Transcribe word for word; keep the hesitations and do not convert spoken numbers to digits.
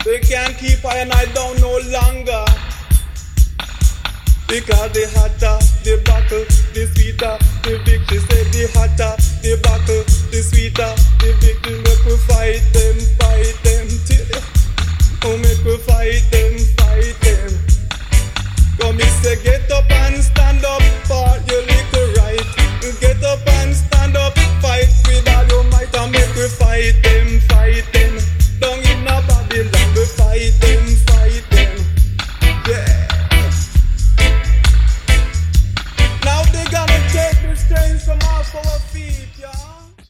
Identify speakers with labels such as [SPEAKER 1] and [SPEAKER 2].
[SPEAKER 1] They can't keep I and I down no longer. Because the hotter the buckle